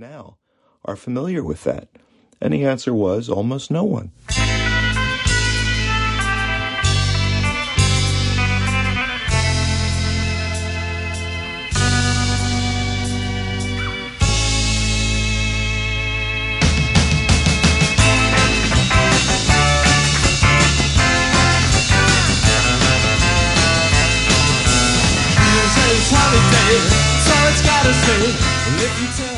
now are familiar with that? And the answer was almost no one. Holiday, so it's gotta say, if you tell